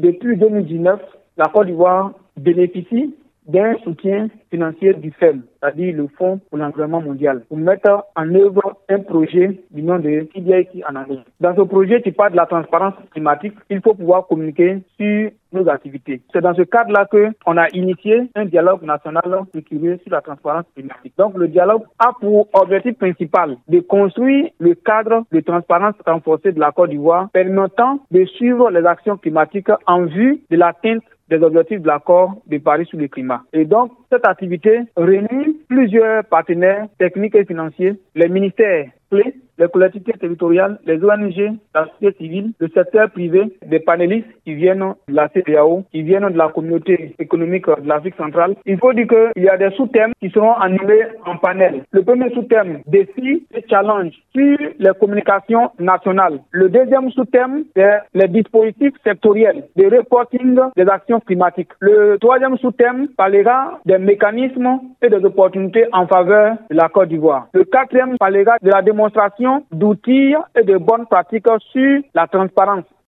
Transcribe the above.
depuis 2019, la Côte d'Ivoire bénéficie d'un soutien financier du FEM, c'est-à-dire le Fonds pour l'environnement mondial, pour mettre en œuvre un projet du nom de CDIC en anglais. Dans ce projet qui parle de la transparence climatique, il faut pouvoir communiquer sur nos activités. C'est dans ce cadre-là qu'on a initié un dialogue national structuré sur la transparence climatique. Donc le dialogue a pour objectif principal de construire le cadre de transparence renforcée de la Côte d'Ivoire permettant de suivre les actions climatiques en vue de l'atteinte des objectifs de l'accord de Paris sur le climat. Et donc, cette activité réunit plusieurs partenaires techniques et financiers, les ministères clés, les collectivités territoriales, les ONG, la société civile, le secteur privé, des panélistes qui viennent de la CEDEAO, qui viennent de la communauté économique de l'Afrique centrale. Il faut dire qu'il y a des sous-thèmes qui seront animés en panel. Le premier sous-thème, défis et challenges sur les communications nationales. Le deuxième sous-thème, c'est les dispositifs sectoriels de reporting des actions climatiques. Le troisième sous-thème parlera des mécanismes et des opportunités en faveur de la Côte d'Ivoire. Le quatrième parlera de la démonstration d'outils et de bonnes pratiques sur la transparence